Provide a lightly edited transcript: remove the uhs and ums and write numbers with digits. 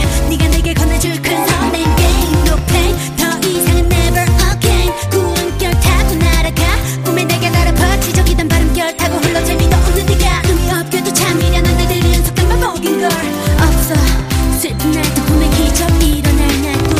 네가 내게 건네줄 큰 선행 game no pain 더 이상은 never again 구름결 타고 날아가 꿈에 내게 나를 버티적이던 바람결 타고 흘러 재미도 없는 네가 의미 없게도 참 미련한 날들이 연속된 반복인 걸 없어 슬픈 날도 꿈에 기적 일어날 날도